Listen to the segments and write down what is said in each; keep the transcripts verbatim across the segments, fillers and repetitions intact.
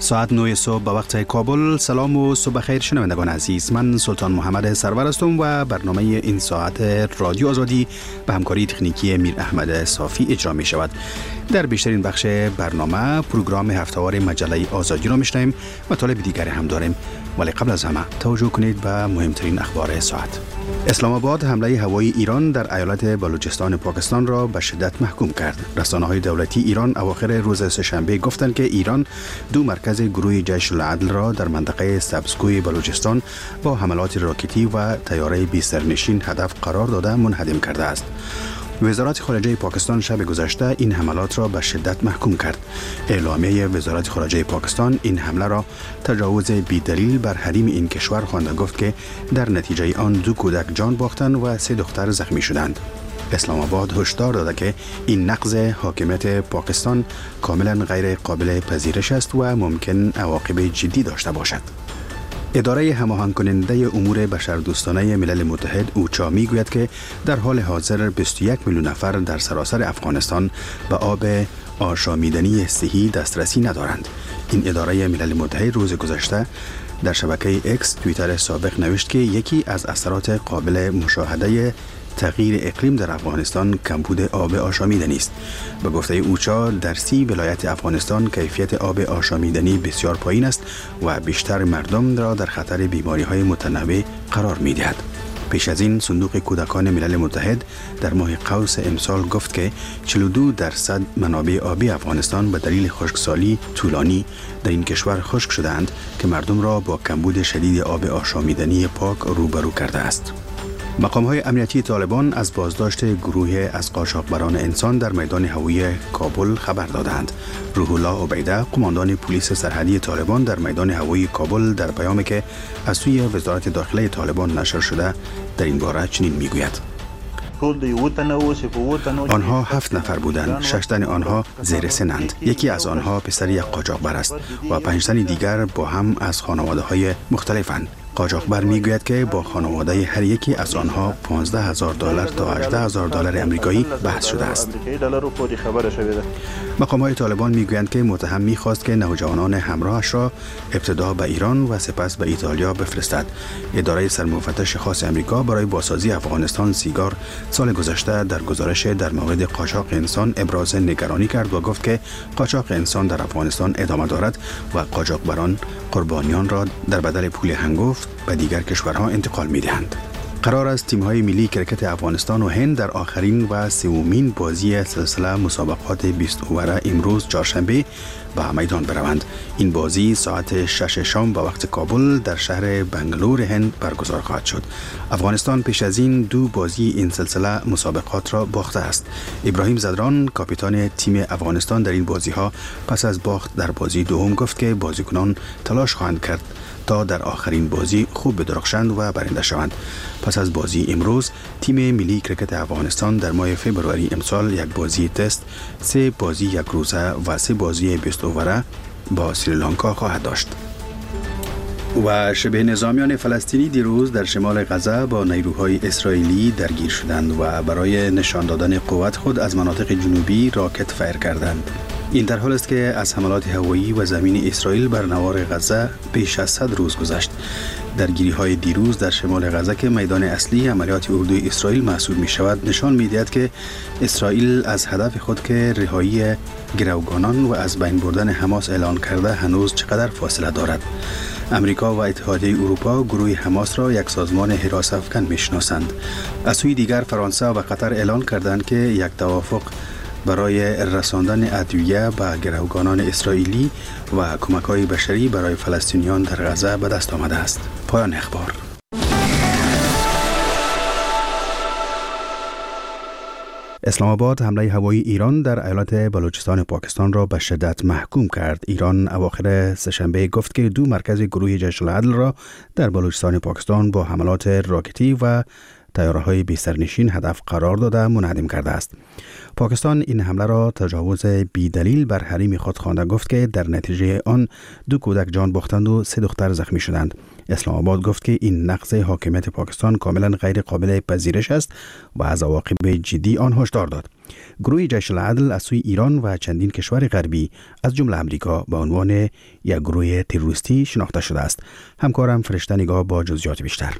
ساعت نه صبح به وقت کابل. سلام و صبح خیر شنوندگان عزیز. من سلطان محمد سرور هستم و برنامه این ساعت رادیو آزادی به همکاری تکنیکی میر احمد صافی اجرا می شود. در بیشترین بخش برنامه پروگرام هفته‌وار مجله آزادی را میشنویم، مطالب دیگری هم داریم، ولی قبل از همه توجه کنید به مهمترین اخبار ساعت. اسلام آباد حمله هوایی ایران در ایالت بلوچستان پاکستان را به شدت محکوم کرد. رسانه‌های دولتی ایران اواخر روز سه‌شنبه گفتند که ایران دو مرکز گروه جیش العدل را در منطقه سبزگوی بلوچستان با حملات راکتی و طیاره بی سرنشین هدف قرار داده منهدم کرده است. وزارت خارجه پاکستان شب گذشته این حملات را به شدت محکوم کرد. اعلامیه وزارت خارجه پاکستان این حمله را تجاوز بی‌دلیل بر حریم این کشور خوانده، گفت که در نتیجه آن دو کودک جان باختند و سه دختر زخمی شدند. اسلام آباد هشدار داده که این نقض حاکمیت پاکستان کاملا غیر قابل پذیرش است و ممکن عواقب جدی داشته باشد. اداره هماهنگ کننده امور بشردوستانه ملل متحد اوچا میگوید که در حال حاضر بیست و یک میلیون نفر در سراسر افغانستان به آب آشامیدنی صحی دسترسی ندارند. این اداره ملل متحد روز گذشته در شبکه اکس توییتر سابق نوشت که یکی از اثرات قابل مشاهده تغییر اقلیم در افغانستان کمبود آب آشامیدنی است. به گفته اوچا در سی ولایت افغانستان کیفیت آب آشامیدنی بسیار پایین است و بیشتر مردم را در خطر بیماری‌های متنوع قرار می‌دهد. پیش از این صندوق کودکان ملل متحد در ماه قوس امسال گفت که چهل و دو درصد منابع آبی افغانستان به دلیل خشکسالی طولانی در این کشور خشک شدند که مردم را با کمبود شدید آب آشامیدنی پاک روبرو کرده است. مقام‌های امنیتی طالبان از بازداشت گروه از قاچاقبران انسان در میدان هوایی کابل خبر دادند. روح الله عبیده، قماندان پلیس سرحدی طالبان در میدان هوایی کابل، در پیامی که از سوی وزارت داخله طالبان نشر شده در این باره چنین میگوید: آنها هفت نفر بودند. شش تن آنها زیر سنند. یکی از آنها پسر یک قاچاقبر است و پنج تن دیگر با هم از خانواده‌های مختلفند. قاچاقبر میگوید که با خانواده هر یکی از آنها پانزده هزار دلار تا هجده هزار دلار آمریکایی بحث شده است. مقام‌های طالبان میگویند که متهم میخواست که نوجوانان همراهش را ابتدا به ایران و سپس به ایتالیا بفرستد. اداره سرمفتش خاص آمریکا برای بازسازی افغانستان سیگار سال گذشته در گزارش در مورد قاچاق انسان ابراز نگرانی کرد و گفت که قاچاق انسان در افغانستان ادامه دارد و قاچاقبران قربانیان را در بدل پول هنگفت به دیگر کشورها انتقال می‌دهند. قرار است تیم‌های ملی کرکت افغانستان و هند در آخرین و سومین بازی سلسله مسابقات بیست اووره امروز چهارشنبه به میدان بروند. این بازی ساعت شش شام به وقت کابل در شهر بنگلور هند برگزار خواهد شد. افغانستان پیش از این دو بازی این سلسله مسابقات را باخته است. ابراهیم زدران، کاپیتان تیم افغانستان در این بازی‌ها، پس از باخت در بازی دوم گفت که بازیکنان تلاش خواهند کرد تا در آخرین بازی خوب بدرخشند و برنده شوند. پس از بازی امروز تیم ملی کرکت افغانستان در ماه فوریه امسال یک بازی تست، سه بازی یک روزه و سه بازی بیست اووره با سریلانکا خواهد داشت. و شبه نظامیان فلسطینی دیروز در شمال غزه با نیروهای اسرائیلی درگیر شدند و برای نشان دادن قوت خود از مناطق جنوبی راکت فایر کردند. این در حال است که از حملات هوایی و زمین اسرائیل بر نوار غزه بیش از صد روز گذشت. درگیری های دیروز در شمال غزه که میدان اصلی عملیات اردوی اسرائیل محسوب می شود نشان می دهد که اسرائیل از هدف خود که رهایی گروگانان و از بین بردن حماس اعلان کرده هنوز چقدر فاصله دارد. امریکا و اتحادیه اروپا گروه حماس را یک سازمان حراس افکن می شناسند. از سوی دیگر فرانسه و قطر اعلان کردند که یک توافق برای رساندن ادویه به گروگانان اسرائیلی و کمک‌های بشری برای فلسطینیان در غزه به دست آمده است. پایان اخبار. اسلام آباد حمله هوایی ایران در ایالت بلوچستان پاکستان را به شدت محکوم کرد. ایران اواخر سه‌شنبه گفت که دو مرکز گروه جیش العدل را در بلوچستان پاکستان با حملات راکتی و طیاره‌های بی سرنشین هدف قرار داده منهدم کرده است. پاکستان این حمله را تجاوز بی‌دلیل بر حریم خود خوانده گفت که در نتیجه آن دو کودک جان باختند و سه دختر زخمی شدند. اسلام آباد گفت که این نقض حاکمیت پاکستان کاملا غیر قابل پذیرش است و از عواقب جدی آن هشدار داد. گروه جیش العدل از سوی ایران و چندین کشور غربی از جمله امریکا به عنوان یک گروه تروریستی شناخته شده است. همکارم فرشته نگاه با جزئیات بیشتر.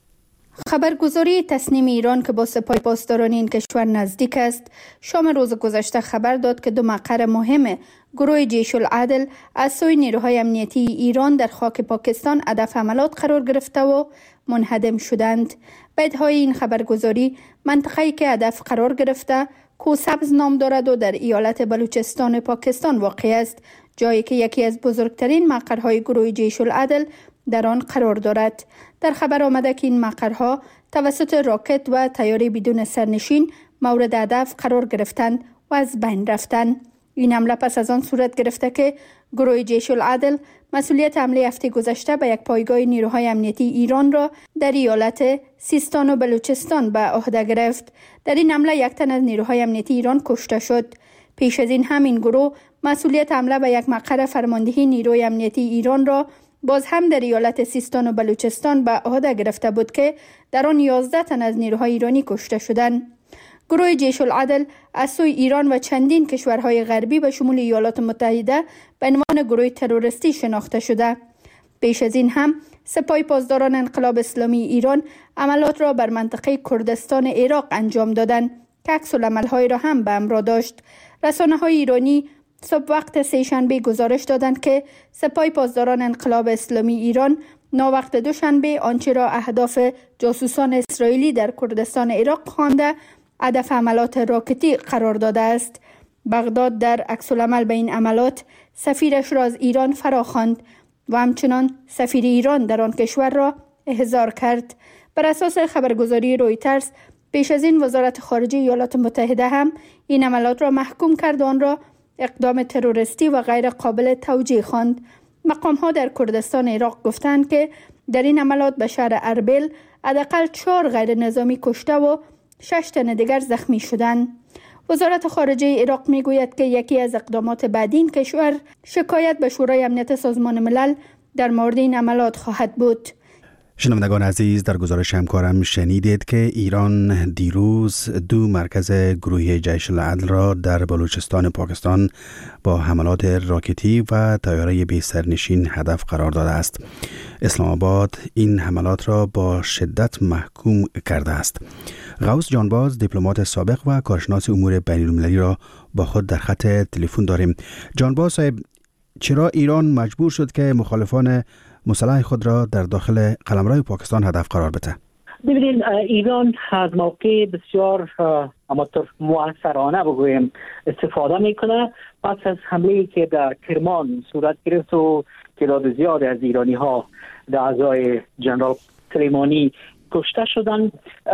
خبرگزاری تصنیم ایران که با سپاه پاسداران این کشور نزدیک است، شام روز گذشته خبر داد که دو مقر مهم گروه جیش العدل از سوی نیروهای امنیتی ایران در خاک پاکستان هدف حملات قرار گرفته و منهدم شدند. به ادعای این خبرگزاری، منطقه‌ای که هدف قرار گرفته کوسبز نام دارد و در ایالت بلوچستان پاکستان واقع است، جایی که یکی از بزرگترین مقرهای گروه جیش العدل در آن قرار دارد. در خبر آمده که این مقرها توسط راکت و طیاره بدون سرنشین مورد هدف قرار گرفتند و از بین رفتند. این حمله پس از آن صورت گرفته که گروه جیش العدل مسئولیت حمله هفته گذشته به یک پایگاه نیروهای امنیتی ایران را در ایالت سیستان و بلوچستان به عهده گرفت. در این حمله یک تن از نیروهای امنیتی ایران کشته شد. پیش از این همین گروه مسئولیت حمله به یک مقر فرماندهی نیروی امنیتی ایران را باز هم در ایالت سیستان و بلوچستان به عهده گرفته بود که در آن یازده تن از نیروهای ایرانی کشته شدند. گروه جیش العدل از سوی ایران و چندین کشورهای غربی به شمول ایالات متحده به عنوان گروه تروریستی شناخته شده. پیش از این هم سپاه پاسداران انقلاب اسلامی ایران عملات را بر منطقه کردستان عراق انجام دادند که عکس‌العمل‌های را هم به همراه داشت. رسانه‌های ایرانی صبح وقت سه‌شنبه گزارش دادند که سپاه پاسداران انقلاب اسلامی ایران ناوقت دوشنبه آنچه را اهداف جاسوسان اسرائیلی در کردستان عراق خوانده هدف عملات راکتی قرار داده است. بغداد در عکس‌العمل به این عملات سفیرش را از ایران فراخواند و همچنان سفیر ایران در آن کشور را احضار کرد. بر اساس خبرگزاری رویترز، پیش از این وزارت خارجه ایالات متحده هم این عملات را محکوم کرد و آن را اقدام تروریستی و غیر قابل توجیه خواند. مقام‌ها در کردستان عراق گفتند که در این عملات به شهر اربیل حداقل چهار غیر نظامی کشته و شش تن دیگر زخمی شدند. وزارت خارجه عراق میگوید که یکی از اقدامات بعدی این کشور شکایت به شورای امنیت سازمان ملل در مورد این عملات خواهد بود. شنوندگان عزیز، در گزارش همکارم شنیدید که ایران دیروز دو مرکز گروه جیش العدل را در بلوچستان پاکستان با حملات راکتی و طیاره بی سرنشین هدف قرار داده است. اسلام آباد این حملات را با شدت محکوم کرده است. غوث جانباز، دیپلمات سابق و کارشناس امور بین المللی را با خود در خط تلفن داریم. جانباز صاحب، چرا ایران مجبور شد که مخالفان مسلح خود را در داخل قلمرو پاکستان هدف قرار بده؟ ببینید، ایران از موقع بسیار اماتور موثرانه بگویم استفاده میکنه. پس از حمله که در کرمان صورت گرفت و تعداد زیاد از ایرانی ها در اعضای جنرال سلیمانی کشته شدند،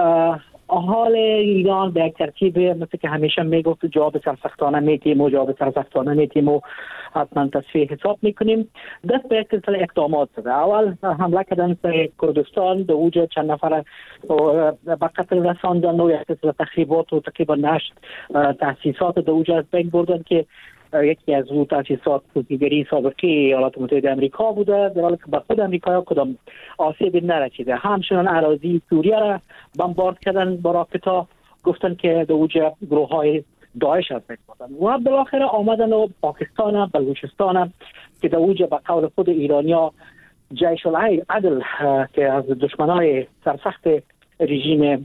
حال ایران به یک ترتیب مثل که همیشه میگفت جواب سرسختانه میتیم و جواب سرسختانه میتیم و حتما تصفیه حساب میکنیم. دست به یک سلسله اقدامات زده. اول حمله کردن به کردستان، در اوج چند نفر به قتل رساندن و یک سلسله تخریبات و تقریبا نشت تاسیسات در اوج از بین بردن که یکی از او تاسیسات دیگری سابقه ایالات متحده امریکا بوده، در حالی که به خود امریکا کدام آسیبی نرسیده. همچنان اراضی سوریه را بمبارد کردن با راکت‌ها، گفتن که در اوج گروه‌های داعش از بین بردن و بالاخره آمدن و پاکستان، بلوچستان که در اوج به قول خود ایرانیا جیش العدل که از دشمنان سرسخت رژیم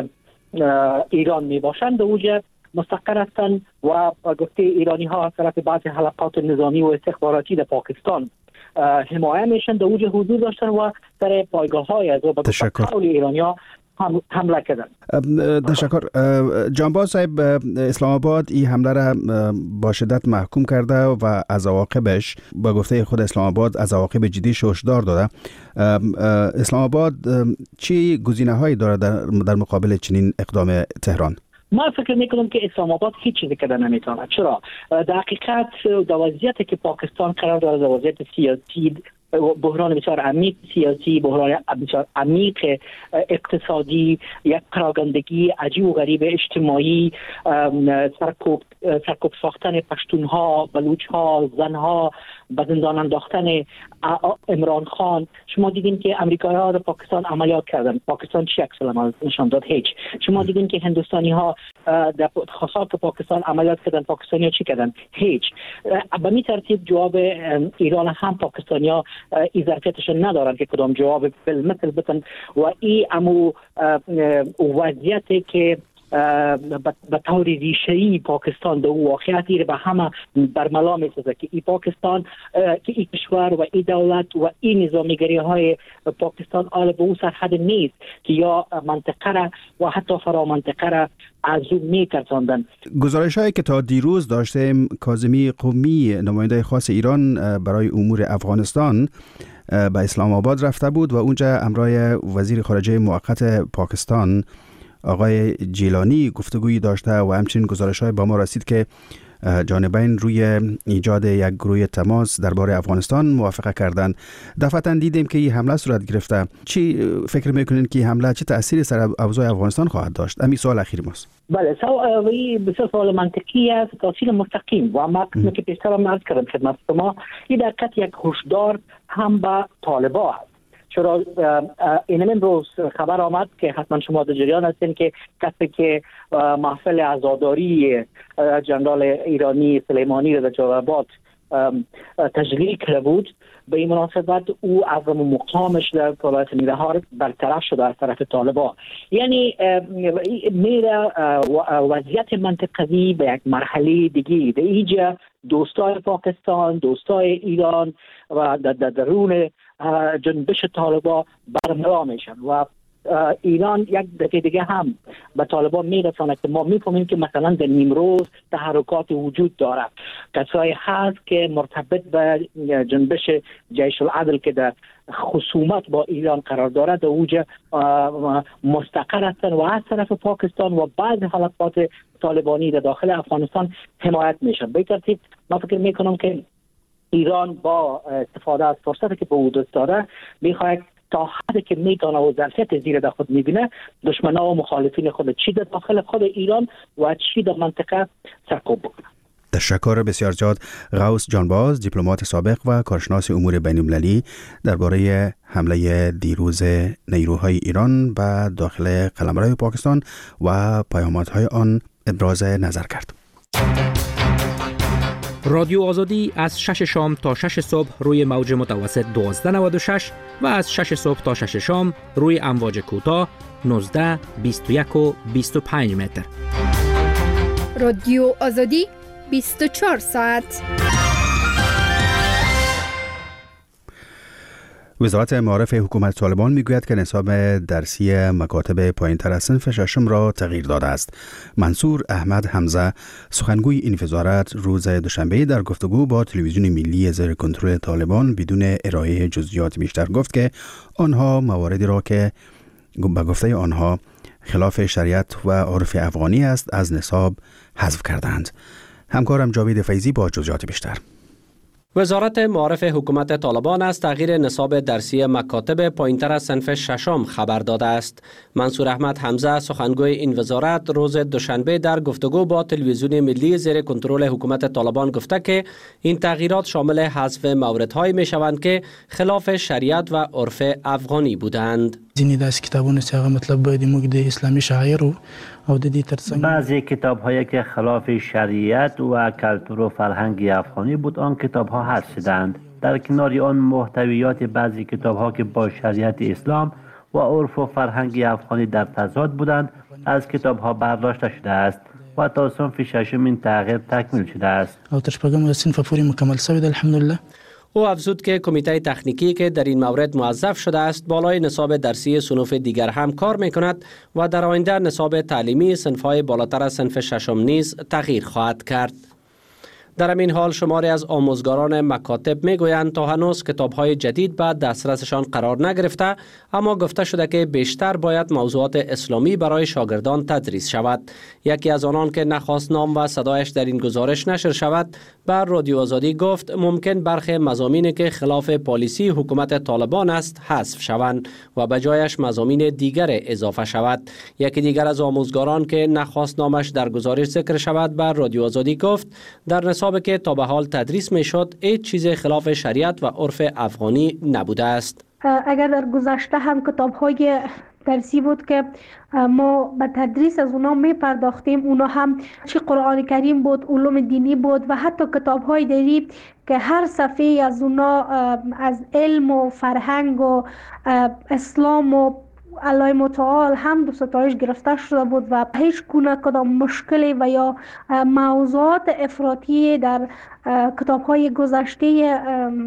ایران می باشند در اوج مستقر هستند و گفته ایرانی ها طرف بعضی حلقات نظامی و استخباراتی در پاکستان حمایه میشن، در اوج حضور داشتن و در پایگاه های از به قول ایرانی ها هم حمله کردن. تشکر. جانباز صاحب، اسلام آباد این حمله را با شدت محکوم کرده و از عواقبش با گفته خود اسلام آباد از عواقب جدی هشدار داده. اسلام آباد چی گزینه‌هایی داره در مقابل چنین اقدام تهران؟ ما فکر میکنم که اسلام آباد هیچ چیزی کردن نمیتونه. چرا؟ در حقیقت در وضعیتی که پاکستان قرار داره، در وضعیت سیاسی بحران بسیار عمیق سیاسی، بحران بسیار عمیق اقتصادی، یک پراگندگی عجیب و غریب اجتماعی، سرکوب سرکوب ساختن پشتونها، بلوچها، زنها، به زندان انداختن عمران خان. شما دیدین که امریکایی ها در پاکستان عملیات کردن، پاکستان چی عکس العمل نشان داد؟ هیچ. شما دیدین که هندوستانی ها در خاصات پاکستان عملیات کردن، پاکستانی ها چی کردن؟ هیچ. به می ترتیب جواب ایران هم پاکستانی ها این ظرفیتشون ندارن که کدام جواب بالمثل بتن و این امو وضعیتی که به طور ریشه‌ای پاکستان در واقعیتی به همه برملا می‌سازه که این پاکستان که این کشور و این دولت و این نظامیگری های پاکستان آل به اون سرحد نیست که یا منطقه را و حتی فرا منطقه را عزوم می‌کردن. گزارش هایی که تا دیروز داشتیم، کاظمی قمی نماینده خاص ایران برای امور افغانستان به اسلام آباد رفته بود و اونجا همراه وزیر خارجه موقت پاکستان آقای جیلانی گفتگویی داشته و همچنین گزارش‌های با ما رسید که جانبین روی ایجاد یک گروه تماس درباره افغانستان موافقه کردند. دفعتاً دیدیم که این حمله صورت گرفته. چی فکر میکنین که این حمله چه تأثیری سر اوضاع افغانستان خواهد داشت؟ همین سوال اخیر ماست. بله، سوال بسیار سوال منطقی است، تأثیر مستقیم و ما که پیشتر عرض کردم خدمت شما، این در حقیقت یک هشدار هم به طالبان است. چرا این امروز خبر آمد که حتما شما در جریان هستین که کسی که محفل عزاداری جنرال ایرانی سلیمانی را در جلال‌آباد تجلیل کرده بود، به این مناسبت او از مقامش در ولایت نیرهار برطرف شده از طرف طالبان. یعنی میره وضعیت منطقوی به یک مرحله دیگه. در اینجا دوستای پاکستان، دوستای ایران و در درون جنبش طالبان برملا میشن و ایران یک دفعه دیگه هم به طالبان میرسانه که ما میفهمیم که مثلا در نیمروز تحرکات وجود داره، کسایی هست که مرتبط به جنبش جیش العدل که در خصومت با ایران قرار داره در اوج مستقر هستن و از طرف پاکستان و بعض حلقات طالبانی در داخل افغانستان حمایت میشن. به ترتیب من فکر میکنم که ایران با استفاده از فرصتی که به او دست داره میخواد تا حدی که میتونه و ظرفیت زیر در خود میبینه دشمنان و مخالفین خود چی در داخل خود ایران و چی در منطقه سرکوب بکنه. تشکر بسیار زیاد. غوث جانباز، دیپلمات سابق و کارشناس امور بین‌المللی، درباره حمله دیروز نیروهای ایران به داخل قلمرو پاکستان و پیامدهای آن ابراز نظر کرد. رادیو آزادی از شش شام تا شش صبح روی موج متوسط دوازده نود و شش و از شش صبح تا شش شام روی امواج کوتاه نوزده، بیست و یک و بیست و پنج متر. رادیو آزادی بیست و چهار ساعت. وزارت معارف حکومت طالبان میگوید که نصاب درسی مکاتب پایین‌تر از صنف ششم را تغییر داده است. منصور احمد حمزه، سخنگوی این وزارت، روز دوشنبه در گفتگو با تلویزیون ملی زیر کنترل طالبان بدون ارائه جزئیات بیشتر گفت که آنها مواردی را که به گفته آنها خلاف شریعت و عرف افغانی است از نصاب حذف کردند. همکارم جاوید فیضی با جزئیات بیشتر. وزارت معارف حکومت طالبان از تغییر نصاب درسی مکاتب پایین‌تر از صنف ششم خبر داده است. منصور احمد حمزه، سخنگوی این وزارت، روز دوشنبه در گفتگو با تلویزیون ملی زیر کنترل حکومت طالبان گفته که این تغییرات شامل حذف موردهایی میشوند که خلاف شریعت و عرف افغانی بودند. ځینې داسې کتابونه چې هغه مطلب باید موږ د اسلامي شاعرو او د دې ترڅنګ بعضی کتاب‌هایی که خلاف شریعت و کلتور و فرهنگ افغانی بود آن کتاب‌ها حذف شدند. در کنار آن محتویات بعضی کتاب‌ها که با شریعت اسلام و عرف و فرهنگ افغانی در تضاد بودند از کتاب‌ها برداشته شده است و تا صنف ششم این تغییر تکمیل شده است. او تر شپږم صنف پورې مکمل شوی دی الحمدلله. او افزود که کمیته تکنیکی که در این مورد موظف شده است بالای نصاب درسی صنوف دیگر هم کار می کند و در آینده نصاب تعلیمی صنف‌های بالاتر از صنف ششم نیز تغییر خواهد کرد. در همین حال شماری از آموزگاران مکاتب میگویند تا هنوز کتاب‌های جدید به دسترسشان قرار نگرفته، اما گفته شده که بیشتر باید موضوعات اسلامی برای شاگردان تدریس شود. یکی از آنان که نخواست نام و صدایش در این گزارش نشر شود، بر رادیو آزادی گفت ممکن برخی مضامینی که خلاف پالیسی حکومت طالبان است حذف شوند و به جایش مضامین دیگر اضافه شود. یکی دیگر از آموزگاران که نخواست نامش در گزارش ذکر شود، بر رادیو آزادی گفت در نصابی که تا به حال تدریس می شد هیچ چیز خلاف شریعت و عرف افغانی نبوده است. اگر در گذشته هم کتاب‌های درسی بود که ما به تدریس از اونا می پرداختیم، اونا هم چه قرآن کریم بود، علوم دینی بود و حتی کتاب‌های دیگه که هر صفحه از اونا از علم و فرهنگ و اسلام و الله متعال هم دو ستایش گرفته شده بود و هیچ گونه کدام مشکلی و یا موضوعات افراطی در کتاب‌های گذشته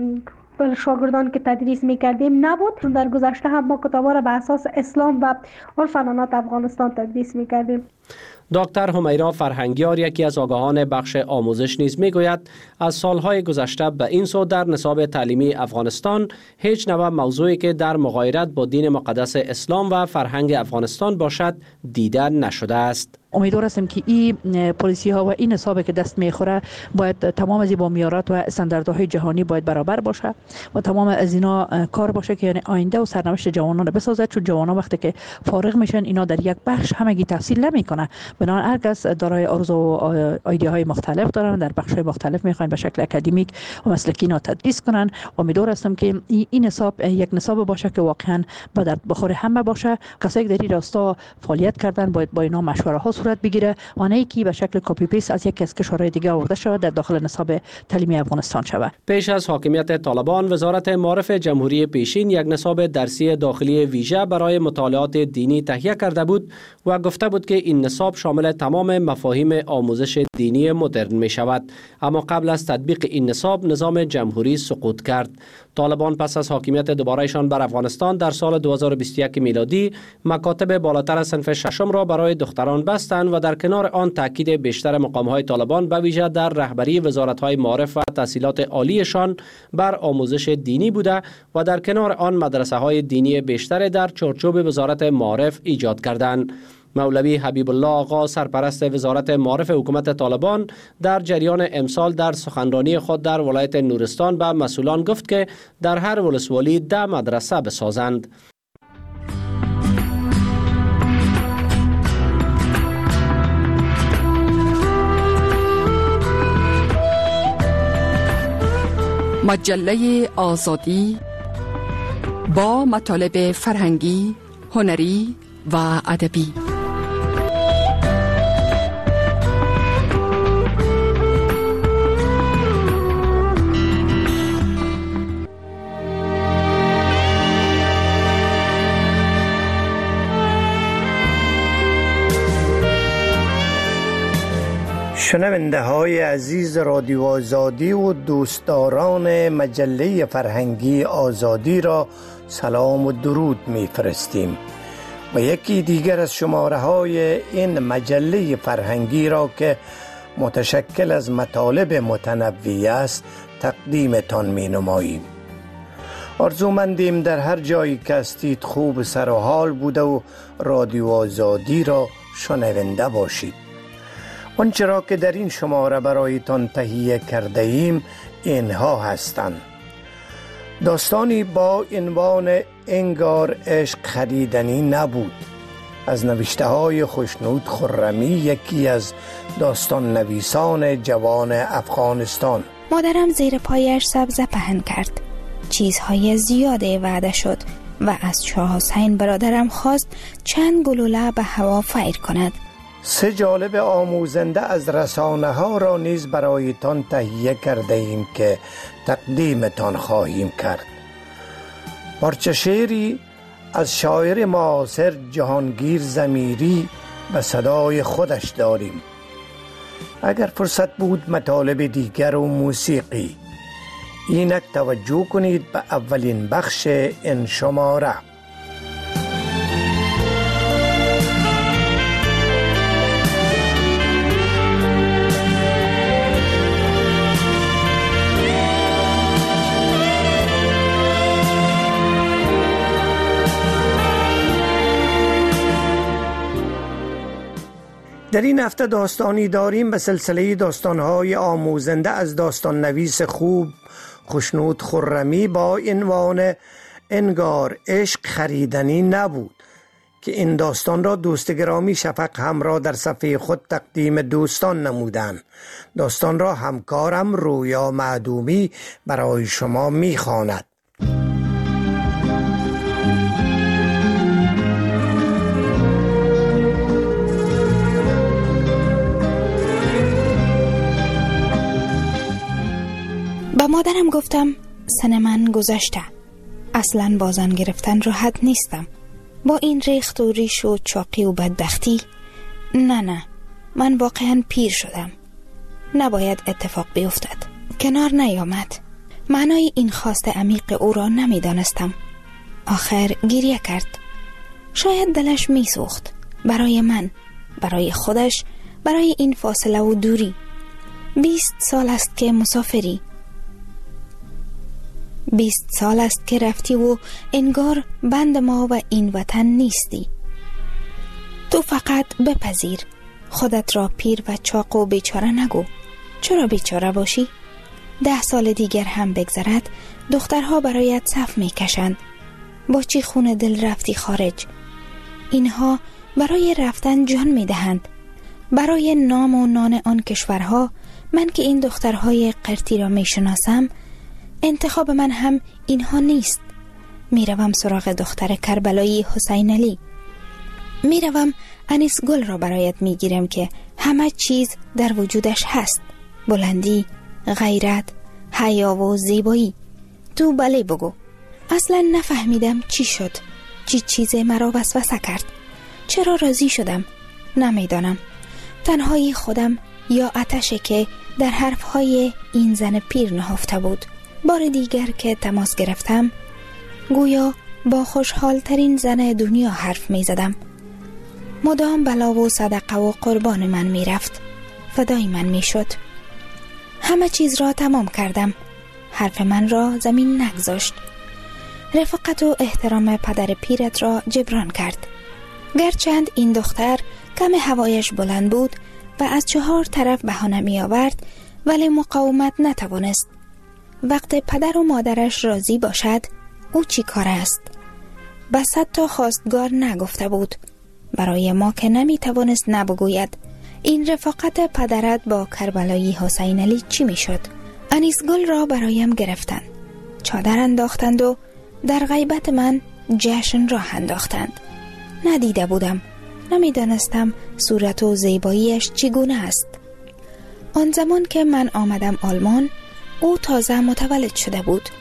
شاگردان که تدریس میکردیم نبود. چون در گذشته هم ما کتاب‌ها را به اساس اسلام و عرف عنعنات افغانستان تدریس میکردیم. دکتر همیرا فرهنگیار، یکی از آگاهان بخش آموزش، نیز میگوید از سالهای گذشته به این سو در نصاب تعلیمی افغانستان هیچ نوع موضوعی که در مغایرت با دین مقدس اسلام و فرهنگ افغانستان باشد دیده نشده است. امیدوار هستم که این پالیسی ها و این نصابی که دست میخوره باید تمام از با معیارات و استانداردهای جهانی باید برابر باشه و تمام از اینا کار باشه که یعنی آینده و سرنوشت جوانان رو بسازه. چون جوانان وقتی که فارغ میشن اینا در یک بخش همگی تحصیل نمیکنه، بنابراین هر کس دارای آرزو و ایده های مختلف دارن، در بخش های مختلف میخواین به شکل اکادمیک و مسلکی اینا تدریس کنن. امیدوار هستم که این نصاب یک نصاب باشه که واقعا به درد بخور همه باشه. کسایی که در این راستا فعالیت کردن باید با اینا مشوره ها صورت بگیره و نه کی به شکل کپی پیست از یک از کشورهای دیگه آورده شود در داخل نصاب تعلیمی افغانستان شود. پیش از حاکمیت طالبان، وزارت معارف جمهوری پیشین یک نصاب درسی داخلی ویژه برای مطالعات دینی تهیه کرده بود و گفته بود که این نصاب شامل تمام مفاهیم آموزش دینی مدرن می شود. اما قبل از تطبیق این نصاب، نظام جمهوری سقوط کرد. طالبان پس از حاکمیت دوبارهشان بر افغانستان در سال دو هزار و بیست و یک میلادی مکاتب بالاتر از صنف ششم را برای دختران بستند و در کنار آن تاکید بیشتر مقام‌های طالبان به ویژه در رهبری وزارت‌های معارف و تحصیلات عالیشان بر آموزش دینی بوده و در کنار آن مدرسه‌های دینی بیشتر در چارچوب وزارت معارف ایجاد کردند. مولوی حبیب الله آقا، سرپرست وزارت معارف حکومت طالبان، در جریان امسال در سخنرانی خود در ولایت نورستان به مسئولان گفت که در هر ولسوالی ده مدرسه بسازند. مجله آزادی با مطالب فرهنگی، هنری و ادبی. شنونده های عزیز رادیو آزادی و دوستداران مجله فرهنگی آزادی را سلام و درود می‌فرستیم و یکی دیگر از شماره های این مجله فرهنگی را که متشکل از مطالب متنوع است تقدیمتان می نماییم. آرزومندیم در هر جایی که هستید خوب سر و حال بوده و رادیو آزادی را شنونده باشید. آنچه را که در این شماره برایتان تهیه کرده ایم اینها هستند: داستانی با عنوان انگار عشق خریدنی نبود از نوشته های خوشنود خرمی، یکی از داستان نویسان جوان افغانستان. مادرم زیر پایش سبزه پهن کرد. چیزهای زیاده وعده شد و از شاه حسین برادرم خواست چند گلوله به هوا فیر کند. سه جالب آموزنده از رسانه ها را نیز برایتان تهیه کرده ایم که تقدیمتان خواهیم کرد. پارچه شعری از شاعر معاصر جهانگیر ضمیری به صدای خودش داریم. اگر فرصت بود مطالب دیگر و موسیقی. اینک توجه کنید به اولین بخش این شماره. در این هفته داستانی داریم به سلسله داستان‌های آموزنده از داستان نویس خوب خشنود خرمی با عنوان انگار عشق خریدنی نبود که این داستان را دوست گرامی شفق همراه در صفحه خود تقدیم دوستان نمودند. داستان را همکارم رویا معدومی برای شما می‌خواند. با مادرم گفتم سن من گذشته، اصلا بازن گرفتن راحت نیستم با این ریخت و ریش و چاقی و بدبختی. نه نه من واقعا پیر شدم، نباید اتفاق بیفتد. کنار نیامد. معنای این خواست عمیق او را نمی دانستم. آخر گریه کرد. شاید دلش می سوخت برای من، برای خودش، برای این فاصله و دوری. بیست سال است که مسافری، بیست سال است که رفتی و انگار بند ما و این وطن نیستی. تو فقط بپذیر، خودت را پیر و چاق و بیچاره نگو. چرا بیچاره باشی؟ ده سال دیگر هم بگذرد دخترها برایت صف می کشند. با چی خون دل رفتی خارج؟ اینها برای رفتن جان می دهند. برای نام و نان آن کشورها. من که این دخترهای قرتی را می شناسم، انتخاب من هم اینها نیست. میروم سراغ دختر کربلایی حسین علی. میروم انیس گل را برایت میگیرم که همه چیز در وجودش هست. بلندی، غیرت، حیا و زیبایی. تو بله بگو. اصلا نفهمیدم چی شد، چی چیز مرا وسوسه کرد. چرا راضی شدم؟ نمیدانم. تنهایی خودم یا آتشی که در حرفهای این زن پیر نهفته بود. بار دیگر که تماس گرفتم گویا با خوشحال ترین زن دنیا حرف می زدم. مدام بلا و صدقه و قربان من می رفت، فدای من می شد. همه چیز را تمام کردم. حرف من را زمین نگذاشت. رفاقت و احترام پدر پیرت را جبران کرد. گرچند این دختر کم هوایش بلند بود و از چهار طرف بهانه می آورد، ولی مقاومت نتوانست. وقت پدر و مادرش راضی باشد او چی کار است؟ به صد تا خواستگار نگفته بود. برای ما که نمی توانست نبگوید. این رفاقت پدرت با کربلایی حسین علی چی می شد؟ انیس گل را برایم گرفتند، چادر انداختند و در غیبت من جشن را انداختند. ندیده بودم، نمی دانستم صورت و زیباییش چگونه است. آن زمان که من آمدم آلمان او تازه متولد شده بود.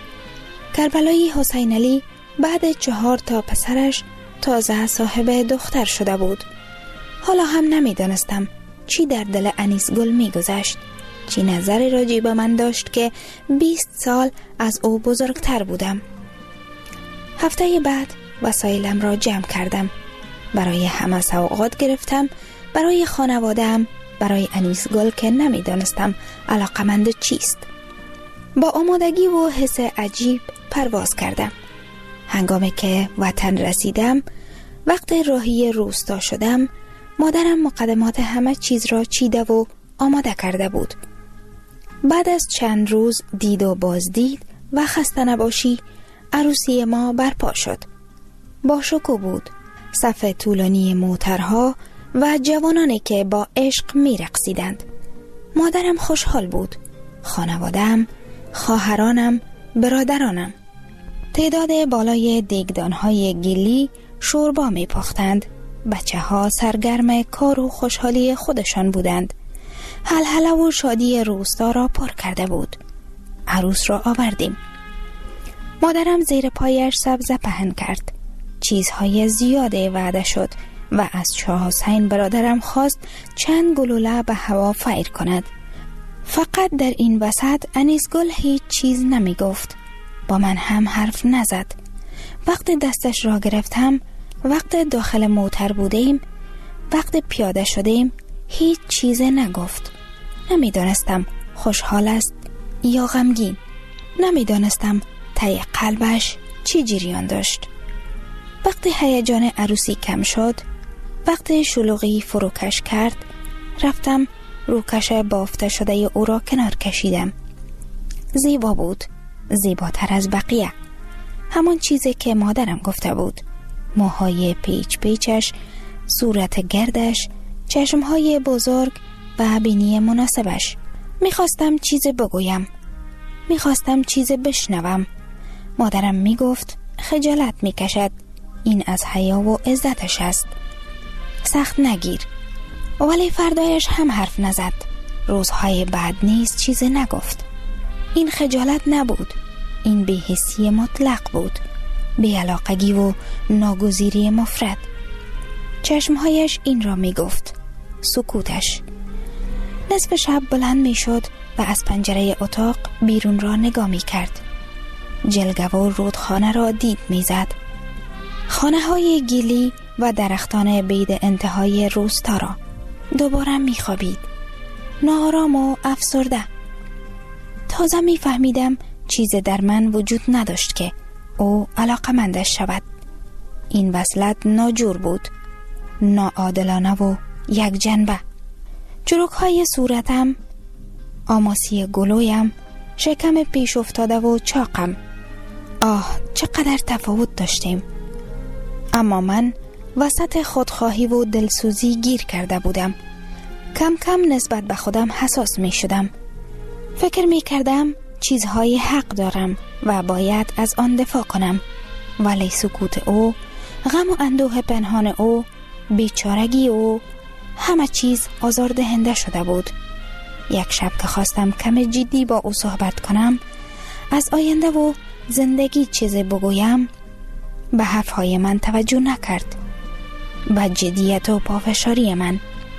کربلایی حسین علی بعد چهار تا پسرش تازه صاحب دختر شده بود. حالا هم نمی دانستم چی در دل انیس گل می گذشت، چی نظر راجع به من داشت که بیست سال از او بزرگتر بودم. هفته بعد وسایلم را جمع کردم. برای همه سوغات گرفتم، برای خانواده‌ام، برای انیس گل که نمی دانستم علاقمند چیست. با آمادگی و حس عجیب پرواز کردم. هنگامی که وطن رسیدم، وقت راهی روستا شدم، مادرم مقدمات همه چیز را چیده و آماده کرده بود. بعد از چند روز دید و بازدید و خسته نباشی، عروسی ما برپا شد. با شکوه بود. صف طولانی موترها و جوانانی که با عشق می رقصیدند. مادرم خوشحال بود. خانواده‌ام، خواهرانم، برادرانم. تعداد بالای دیگدانهای گلی شوربا می پختند. بچه ها سرگرم کار و خوشحالی خودشان بودند. هلهله و شادی روستا را پر کرده بود. عروس را آوردیم. مادرم زیر پایش سبزه پهن کرد. چیزهای زیاده وعده شد و از شاه حسین برادرم خواست چند گلوله به هوا فیر کند. فقط در این وسط انیس گل هیچ چیز نمی گفت. با من هم حرف نزد. وقت دستش را گرفتم، وقت داخل موتر بودیم، وقت پیاده شدیم، هیچ چیز نگفت. نمی دانستم خوشحال است یا غمگین. نمی دانستم ته قلبش چی جریان داشت. وقتی هیجان عروسی کم شد، وقتی شلوغی فروکش کرد رفتم روکش بافته شده او را کنار کشیدم. زیبا بود، زیباتر از بقیه. همان چیزی که مادرم گفته بود. موهای پیچ پیچش، صورت گردش، چشمهای بزرگ و بینی مناسبش. میخواستم چیز بگویم، میخواستم چیز بشنوم. مادرم میگفت خجالت میکشد، این از حیا و عزتش است، سخت نگیر. ولی فردایش هم حرف نزد. روزهای بعد نیز چیزی نگفت. این خجالت نبود، این بی‌حسی مطلق بود، بی‌علاقگی و ناگزیری مفرد. چشمهایش این را می گفت، سکوتش. نصف شب بلند می شد و از پنجره اتاق بیرون را نگاه می کرد. جلگه و رودخانه را دید می زد. خانه های گیلی و درختان بید انتهای روستا را. دوباره می خوابید، ناآرام و افسرده. تازه می فهمیدم چیز در من وجود نداشت که او علاقمندش شود. این وصلت ناجور بود، ناعادلانه و یک جنبه. چروک های صورتم، آماسی گلویم، شکم پیش افتاده و چاقم. آه چقدر تفاوت داشتیم. اما من وسط خودخواهی و دلسوزی گیر کرده بودم. کم کم نسبت به خودم حساس می شدم. فکر می کردم چیزهای حق دارم و باید از آن دفاع کنم. ولی سکوت او، غم و اندوه پنهان او، بیچارگی او، همه چیز آزاردهنده شده بود. یک شب که خواستم کم جدی با او صحبت کنم، از آینده و زندگی چیزی بگویم، به حرفهای من توجه نکرد. به جدیت و پافشاری من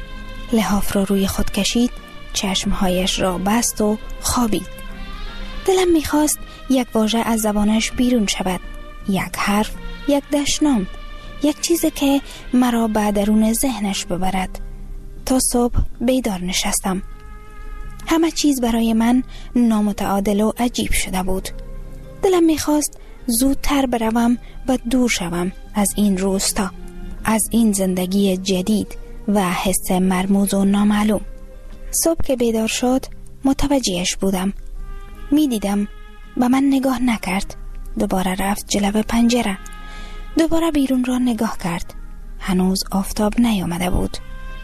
لحاف را روی خود کشید، چشمهایش را بست و خوابید. دلم میخواست یک واژه از زبانش بیرون شود، یک حرف، یک دشنام، یک چیزی که مرا به درون ذهنش ببرد. تا صبح بیدار نشستم. همه چیز برای من نامتعادل و عجیب شده بود. دلم میخواست زودتر بروم و دور شوم از این روستا، از این زندگی جدید و حس مرموز و نامعلوم. صبح که بیدار شد متوجهش بودم. می دیدم به من نگاه نکرد. دوباره رفت جلو پنجره. دوباره بیرون را نگاه کرد. هنوز آفتاب نیامده بود.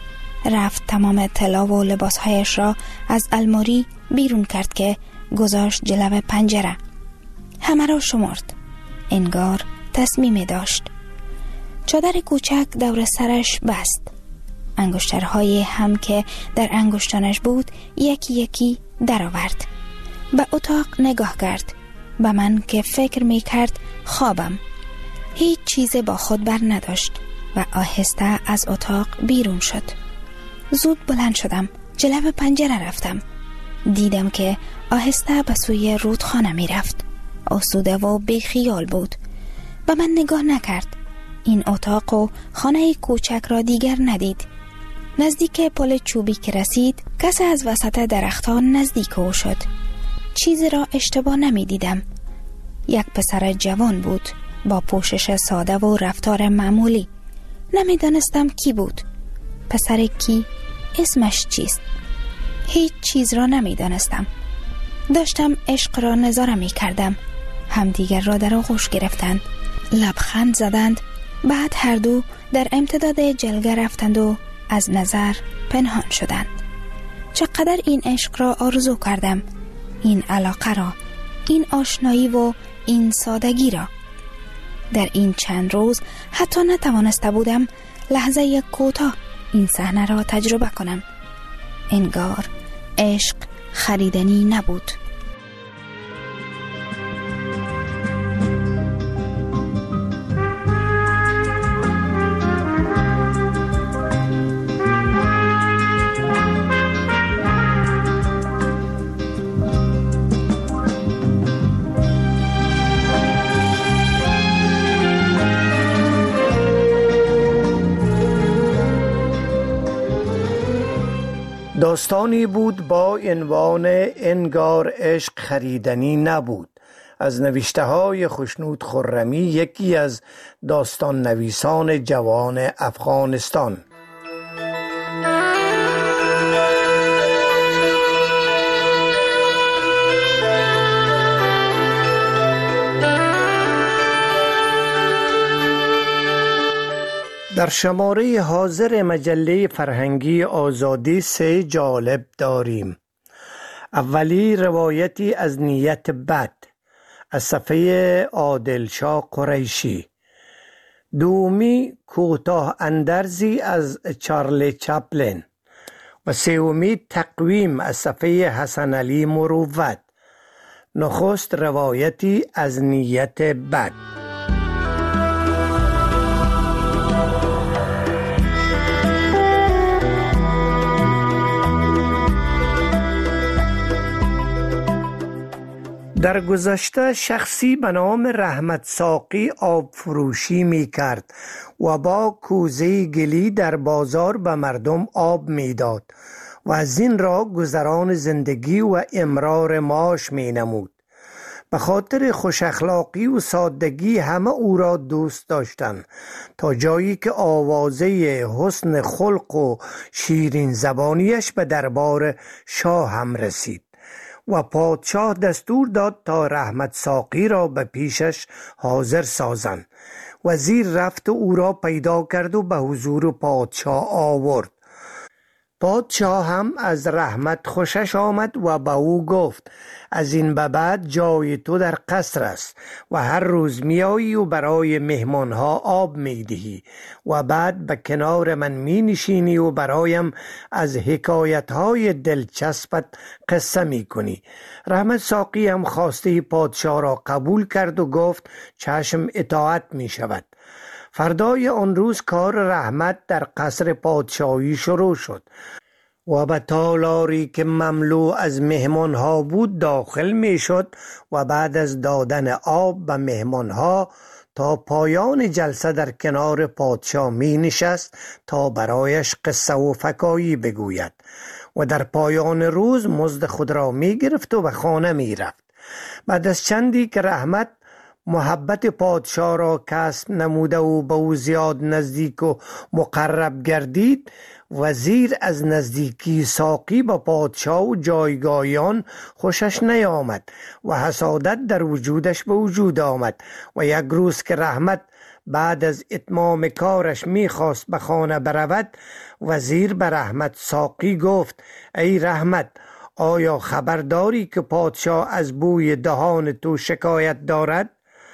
رفت تمام طلا و لباسهایش را از الماری بیرون کرد که گذاشت جلو پنجره. همه را شمرد. انگار تصمیم داشت. چادر کوچک دور سرش بست. انگشترهای هم که در انگشتانش بود یکی یکی درآورد. به اتاق نگاه کرد. به من که فکر می کرد خوابم. هیچ چیز با خود بر نداشت و آهسته از اتاق بیرون شد. زود بلند شدم. جلو پنجره رفتم. دیدم که آهسته به سوی رودخانه می رفت. آسوده و بی خیال بود. به من نگاه نکرد. این اتاق و خانه کوچک را دیگر ندید. نزدیک پل چوبی که رسید، کسی از وسط درختان نزدیک او شد. چیزی را اشتباه نمی دیدم. یک پسر جوان بود با پوشش ساده و رفتار معمولی. نمی دانستم کی بود. پسر کی؟ اسمش چیست؟ هیچ چیز را نمی دانستم. داشتم عشق را نظاره می کردم. همدیگر را در آغوش گرفتند. لبخند زدند. بعد هر دو در امتداد جلگه رفتند و از نظر پنهان شدند. چقدر این عشق را آرزو کردم. این علاقه را، این آشنایی و این سادگی را. در این چند روز حتی نتوانسته بودم لحظه یک کوتاه این صحنه را تجربه کنم. انگار عشق خریدنی نبود. داستانی بود با عنوان انگار عشق خریدنی نبود از نوشته های خشنود خرمی، یکی از داستان نویسان جوان افغانستان. در شماره حاضر مجله فرهنگی آزادی سه جالب داریم. اولی روایتی از نیت بد از صفحه عادلشاه قریشی. دومی کوتاه اندرزی از چارلی چپلین و سومی تقویم از صفحه حسن علی مروت. نخست روایتی از نیت بد. در گذشته شخصی به نام رحمت ساقی آب فروشی می کرد و با کوزه گلی در بازار به مردم آب می داد و از این را گذران زندگی و امرار معاش می نمود. به خاطر خوش اخلاقی و سادگی همه او را دوست داشتند، تا جایی که آوازه حسن خلق و شیرین زبانیش به دربار شاه هم رسید و پادشاه دستور داد تا رحمت ساقی را به پیشش حاضر سازند. وزیر رفت و او را پیدا کرد و به حضور پادشاه آورد. پادشاه هم از رحمت خوشش آمد و به او گفت از این به بعد جای تو در قصر است و هر روز میایی و برای مهمانها آب میدهی و بعد به کنار من می نشینی و برایم از حکایتهای دلچسبت قصه می کنی. رحمت ساقی هم خواسته پادشاه را قبول کرد و گفت چشم اطاعت می شود. فردای آن روز کار رحمت در قصر پادشاهی شروع شد و به تالاری که مملو از مهمانها بود داخل می شد و بعد از دادن آب به مهمانها تا پایان جلسه در کنار پادشاه می نشست تا برایش قصه و فکایی بگوید و در پایان روز مزد خود را می گرفت و به خانه می رفت. بعد از چندی که رحمت محبت پادشاه را کسب نموده و به او زیاد نزدیک و مقرب گردید، وزیر از نزدیکی ساقی با پادشاه و جایگاهیان خوشش نیامد و حسادت در وجودش به وجود آمد و یک روز که رحمت بعد از اتمام کارش میخواست به خانه برود، وزیر به رحمت ساقی گفت ای رحمت، آیا خبرداری که پادشاه از بوی دهان تو شکایت دارد؟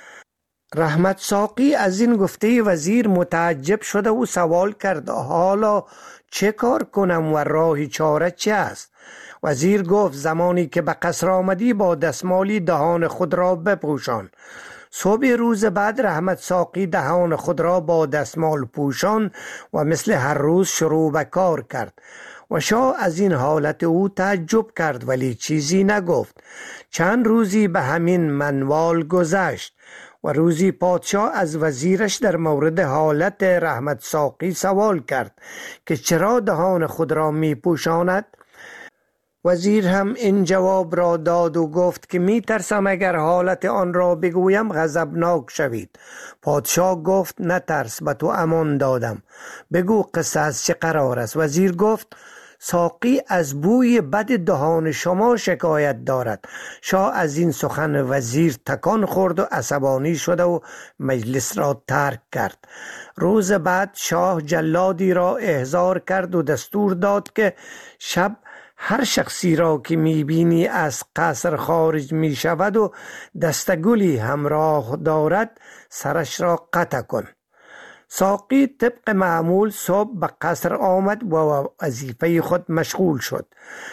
رحمت ساقی از این گفته وزیر متعجب شده و سوال کرد حالا چه کار کنم و راه چاره چه است؟ وزیر گفت زمانی که به قصر آمدی با دستمالی دهان خود را بپوشان. صبح روز بعد رحمت ساقی دهان خود را با دستمال پوشان و مثل هر روز شروع به کار کرد و شاه از این حالت او تعجب کرد ولی چیزی نگفت. چند روزی به همین منوال گذشت و روزی پادشاه از وزیرش در مورد حالت رحمت ساقی سوال کرد که چرا دهان خود را می پوشاند؟ وزیر هم این جواب را داد و گفت که می ترسم اگر حالت آن را بگویم غضبناک شوید. پادشاه گفت نترس، به تو امان دادم، بگو قصه از چه قرار است؟ وزیر گفت ساقی از بوی بد دهان شما شکایت دارد. شاه از این سخن وزیر تکان خورد و عصبانی شد و مجلس را ترک کرد. روز بعد شاه جلادی را احضار کرد و دستور داد که شب هر شخصی را که میبینی از قصر خارج میشود و دستگلی همراه دارد سرش را قطع کن. ساقی طبق معمول صبح به قصر آمد و وظیفه خود مشغول شد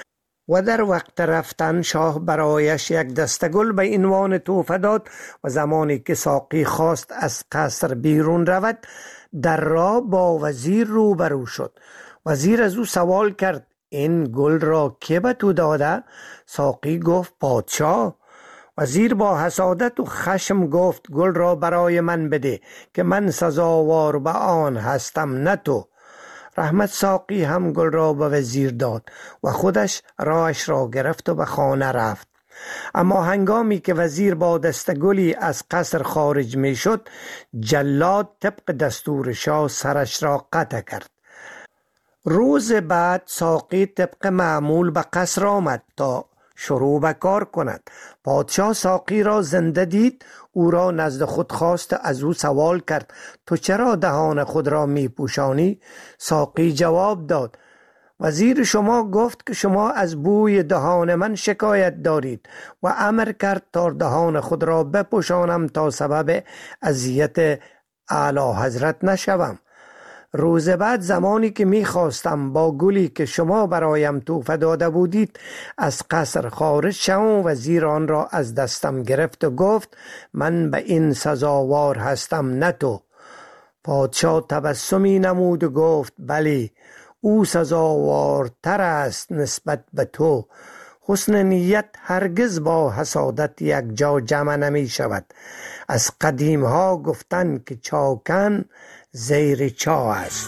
و در وقت رفتن شاه برایش یک دستگل به عنوان تحفه داد و زمانی که ساقی خواست از قصر بیرون رود در راه با وزیر روبرو شد. وزیر از او سوال کرد این گل را که به تو داده؟ ساقی گفت پادشاه. وزیر با حسادت و خشم گفت گل را برای من بده که من سزاوار به آن هستم نه تو. رحمت ساقی هم گل را به وزیر داد و خودش راهش را گرفت و به خانه رفت. اما هنگامی که وزیر با دستگلی از قصر خارج می شد، جلاد طبق دستور شاه سرش را قطع کرد. روز بعد ساقی طبق معمول به قصر آمد تا شروع به کار کند. پادشاه ساقی را زنده دید، او را نزد خود خواست، از او سوال کرد تو چرا دهان خود را می پوشانی؟ ساقی جواب داد وزیر شما گفت که شما از بوی دهان من شکایت دارید و امر کرد تا دهان خود را بپوشانم تا سبب اذیت اعلی حضرت نشوم. روز بعد زمانی که می خواستم با گلی که شما برایم تحفه داده بودید از قصر خارج شوم، وزیر آن را از دستم گرفت و گفت من به این سزاوار هستم نه تو. پادشاه تبسمی نمود و گفت بلی، او سزاوارتر است نسبت به تو. حسن نیت هرگز با حسادت یک جا جمع نمی شود. از قدیم ها گفتن که چاکن زیر چا است.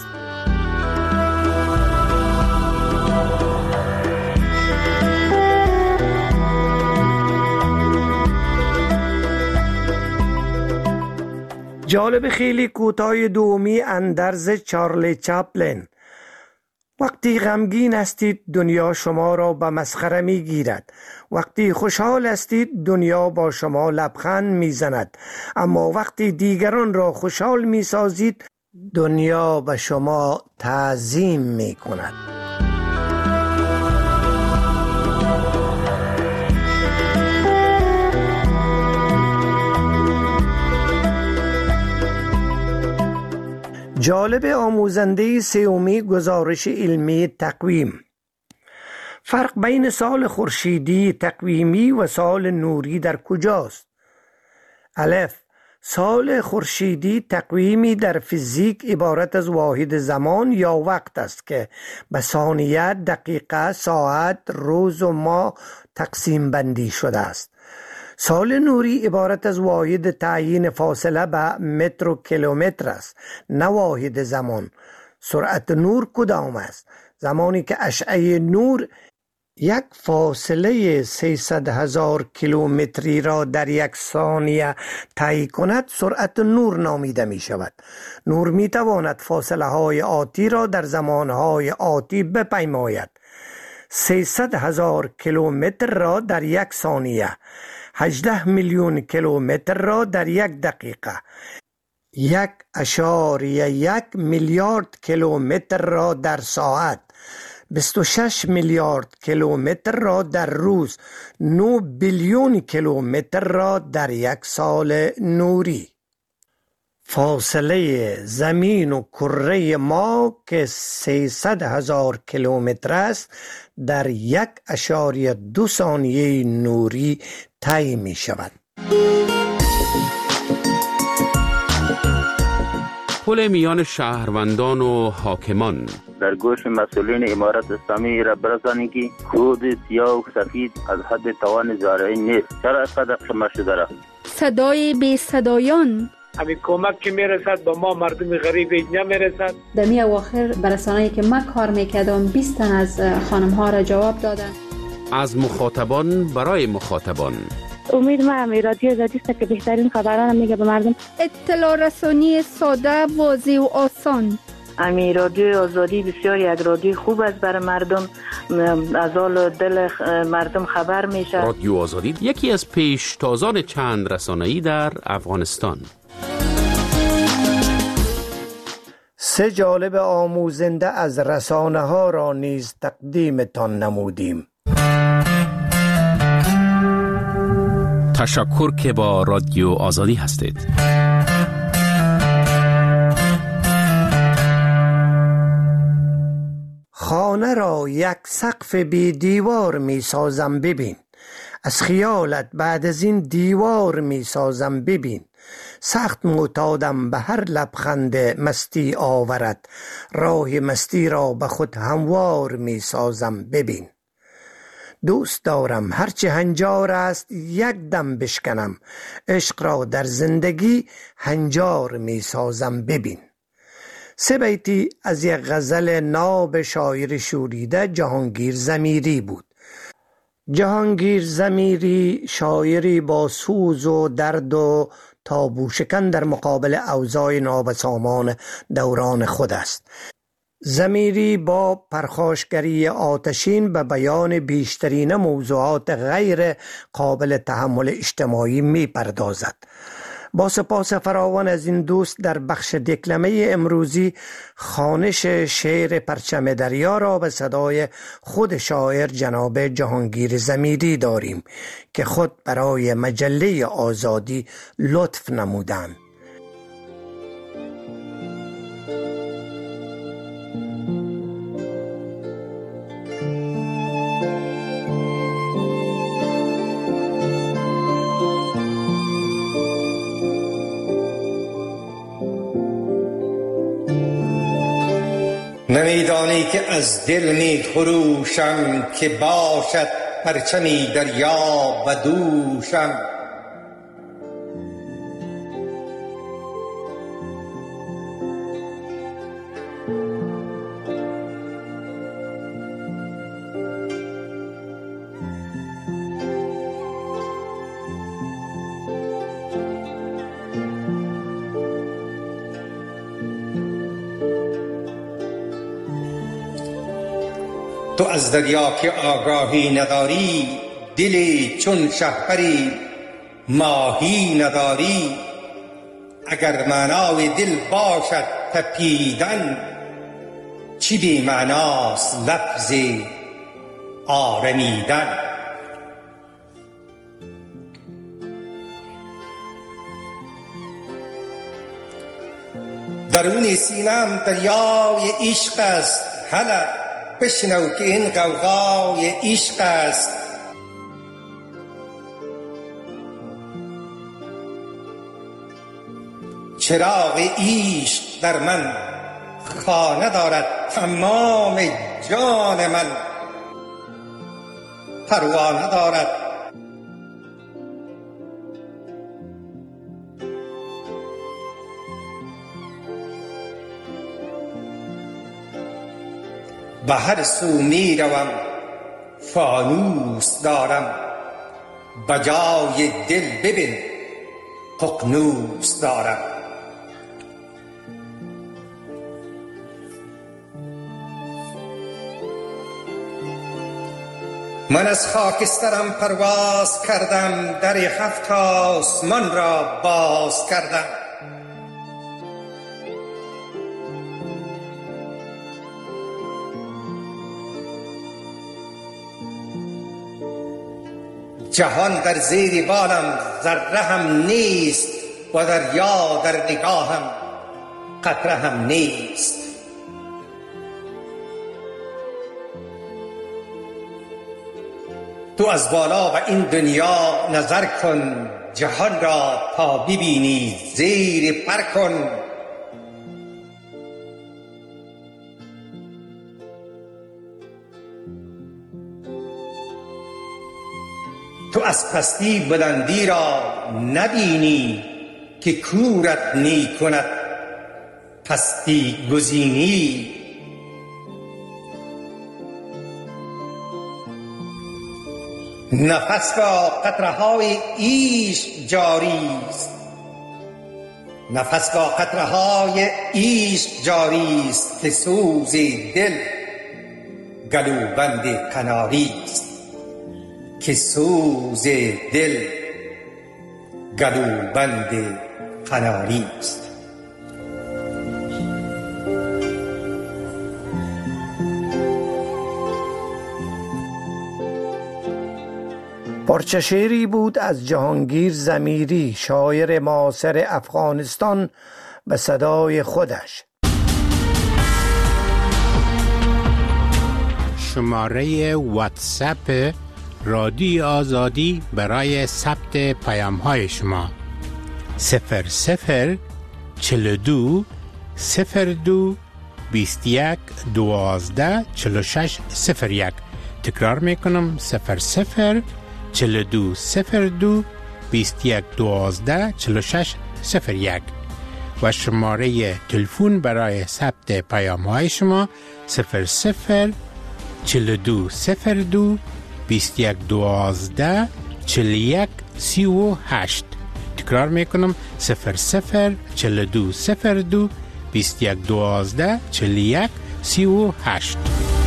جالب خیلی کوتاه دومی اندرز چارلی چاپلین. وقتی غمگین هستید دنیا شما را به مسخره می گیرد. وقتی خوشحال هستید دنیا با شما لبخند می زند. اما وقتی دیگران را خوشحال می سازید دنیا به شما تعظیم می کند. جالب آموزنده سومی گزارش علمی تقویم. فرق بین سال خورشیدی تقویمی و سال نوری در کجاست؟ الف. سال خورشیدی تقویمی در فیزیک عبارت از واحد زمان یا وقت است که به ثانیه، دقیقه، ساعت، روز و ماه تقسیم بندی شده است. سال نوری عبارت از واحد تعیین فاصله به متر و کیلومتر است، نه واحد زمان. سرعت نور کدام است؟ زمانی که اشعه نور یک فاصله سیصد هزار کیلومتری را در یک ثانیه طی کند سرعت نور نامیده می شود. نور می تواند فاصله های آتی را در زمان های آتی بپیماید. سیصد هزار کیلومتر را در یک ثانیه، هجده میلیون کیلومتر را در یک دقیقه، یک اشاریه یک میلیارد کیلومتر را در ساعت، بیست و شش میلیارد کیلومتر را در روز، نه بیلیون کیلومتر را در یک سال نوری. فاصله زمین و کره ما که سیصد هزار کیلومتر است در یک اشاریه دو ثانیه نوری طی می شود. پل میان شهروندان و حاکمان. در گوش مسئولین امارت اسلامی را برسانید که کود سیاه و سفید از حد توان زارعی نیست. چرا اینقدر خمه شده را؟ صدای بی صدایان. همین کمک که میرسد با ما مردم غریب نمیرسد. در می اواخر برسانه‌ای که من کار میکردم بیست تن از خانم ها را جواب دادن. از مخاطبان برای مخاطبان. امید ما همی رادیو آزادی است که بهترین خبران میگه به مردم. اطلاع رسانی ساده، واضح و آسان. امی رادیو آزادی بسیار یک رادیو خوب است برای مردم، از حال دل مردم خبر میشه. رادیو آزادی یکی از پیشتازان چند رسانه‌ای در افغانستان. سه جالب آموزنده از رسانه ها را نیز تقدیمتان نمودیم. تشکر که با رادیو آزادی هستید. خانه را یک سقف بی دیوار می سازم ببین، از خیالت بعد از این دیوار می سازم ببین. سخت معتادم به هر لبخند مستی آورد، راه مستی را به خود هموار می سازم ببین. دوست دارم هرچه هنجار است یک دم بشکنم، عشق را در زندگی هنجار می سازم ببین. سه بیتی از یک غزل ناب شاعر شوریده جهانگیر ضمیری بود. جهانگیر ضمیری شاعری با سوز و درد و تابو شکن در مقابل اوضاع نابسامان دوران خود است. ضمیری با پرخاشگری آتشین به بیان بیشترین موضوعات غیر قابل تحمل اجتماعی می پردازد. با سپاس فراوان از این دوست در بخش دکلمه امروزی خوانش شعر پرچم دریا را به صدای خود شاعر جناب جهانگیر ضمیری داریم که خود برای مجله آزادی لطف نمودند. نمیدانی که از دل می خروشم که باشد پرچمی دریا و دوشم. تو از دریا که آگاهی نداری، دلی چون شهپری ماهی نداری. اگر معنای دل باشد تپیدن، چی بی معناست لفظ آرمیدن. درون سینم دریای عشق است، هلا بشنو که این غوغای عشق است. چراغ عشق در من خانه دارد، تمام جان من پروانه دارد. به هر سو می روم فانوس دارم، بجای دل ببین ققنوس دارم. من از خاکسترم پرواز کردم، در هفت آسمان را باز کردم. جهان در زیر بالم ذره هم نیست، و دریا در نگاهم قطره هم نیست. تو از بالا به این دنیا نظر کن، جهان را تا ببینی زیر پر کن. تو از پستی بلندی را نبینی، که کورت می کند پستی گزینی. نفس با قطره‌های عشق جاری است، نفس با قطره‌های عشق جاری است، که سوز دل گلوبند قناری است، که سوز دل گلوبند قناری است. پارچه شعری بود از جهانگیر ضمیری، شاعر معاصر افغانستان، به صدای خودش. شماره واتساپ رادیو آزادی برای ثبت پیام های شما صفر صفر چل دو صفر دو بیست یک دوازده چل شش صفر یک. تکرار میکنم صفر صفر چل دو صفر دو بیست یک دوازده چل شش صفر یک و شماره تلفن برای ثبت پیام های شما صفر صفر چل دو صفر دو بیست و یک دوازده چهل و یک سی و هشت. تکرار میکنم صفر صفر چهل و دو صفر دو بیست و یک دوازده چهل و یک سی و هشت.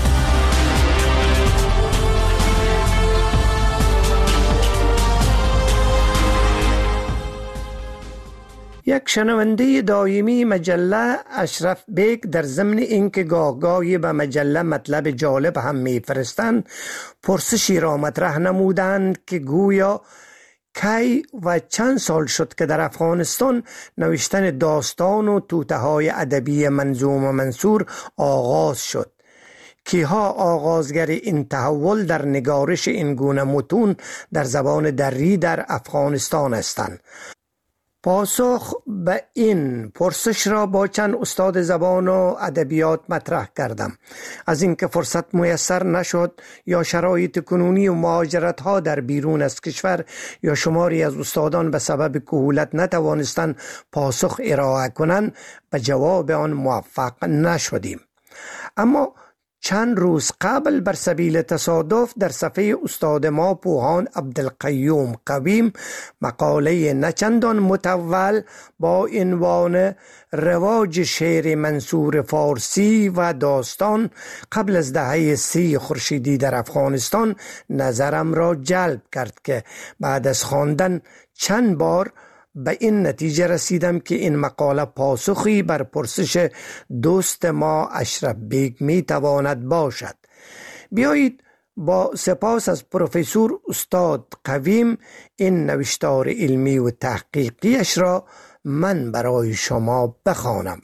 یک شنونده دائمی مجله اشرف بیگ در ضمن اینکه گاه گاهی به مجله مطلب جالب هم میفرستند پرسشی را مطرح نمودند که گویا کی و چند سال شد که در افغانستان نوشتن داستان و توته های ادبی منظوم و منصور آغاز شد. کیها آغازگر این تحول در نگارش این گونه متون در زبان دری در افغانستان هستند؟ پاسخ به این پرسش را با چند استاد زبان و ادبیات مطرح کردم. از اینکه فرصت میسر نشد یا شرایط کنونی و مهاجرت ها در بیرون از کشور یا شماری از استادان به سبب کهولت نتوانستند پاسخ ارائه کنند، به جواب آن موفق نشدیم. اما چند روز قبل بر سبیل تصادف در صفحه استاد ما پوهان عبدالقیوم قویم مقاله نچندان مطول با عنوان رواج شعر منصور فارسی و داستان قبل از دهه سی خورشیدی در افغانستان نظرم را جلب کرد که بعد از خواندن چند بار به این نتیجه رسیدم که این مقاله پاسخی بر پرسش دوست ما اشرف بیگ می تواند باشد. بیایید با سپاس از پروفسور استاد قویم این نوشتار علمی و تحقیقیش را من برای شما بخوانم.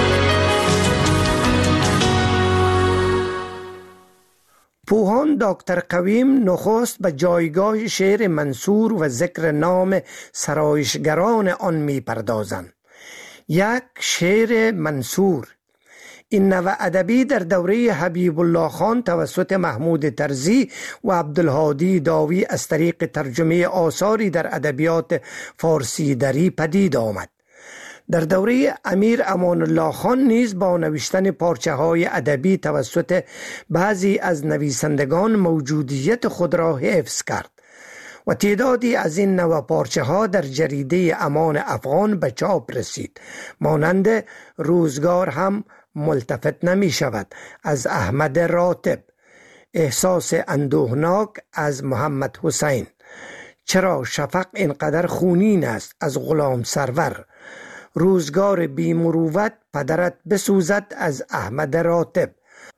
پوهان دکتر قویم نخست به جایگاه شعر منصور و ذکر نام سرایشگران آن می پردازند. یک، شعر منصور. این نوع ادبی در دوره حبیب الله خان توسط محمود طرزی و عبدالهادی داوی از طریق ترجمه آثاری در ادبیات فارسی دری پدید آمد. در دوره امیر امان الله خان نیز با نوشتن پارچه های ادبی توسط بعضی از نویسندگان موجودیت خود را حفظ کرد و تعدادی از این نوع پارچه ها در جریده امان افغان به چاپ رسید. مانند روزگار هم ملتفت نمی شود از احمد راتب، احساس اندوهناک از محمد حسین، چرا شفق اینقدر خونین است از غلام سرور، روزگار بی مروت پدرت بسوزد از احمد راتب،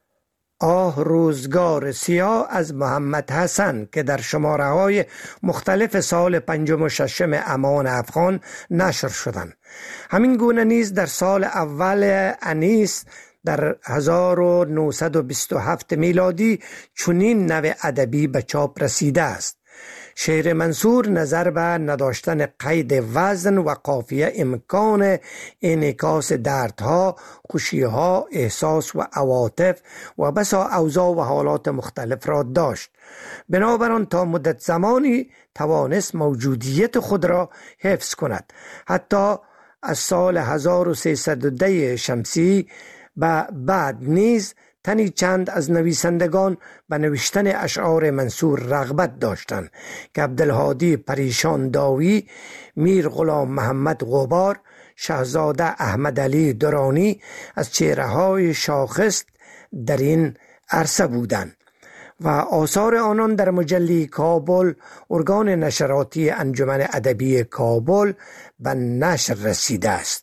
آه روزگار سیاه از محمد حسن که در شماره های مختلف سال پنجم و ششم امان افغان نشر شدند. همین گونه نیز در سال اول انیس در هزار و نهصد و بیست و هفت میلادی چنین نوع ادبی به چاپ رسیده است. شعر منصور نظر به نداشتن قید وزن و قافیه امکان انعکاس دردها، خوشیها، احساس و عواطف و بسا اوضاع و حالات مختلف را داشت. بنابراین تا مدت زمانی توانست موجودیت خود را حفظ کند. حتی از سال هزار و سیصد و ده شمسی به بعد نیز تنی چند از نویسندگان به نوشتن اشعار منصور رغبت داشتند که عبدالهادی پریشان داوی، میر غلام محمد غبار، شهزاده احمد علی درانی از چهره‌های شاخص در این عرصه بودند و آثار آنان در مجله کابل، ارگان نشراتی انجمن ادبی کابل، به نشر رسیده است.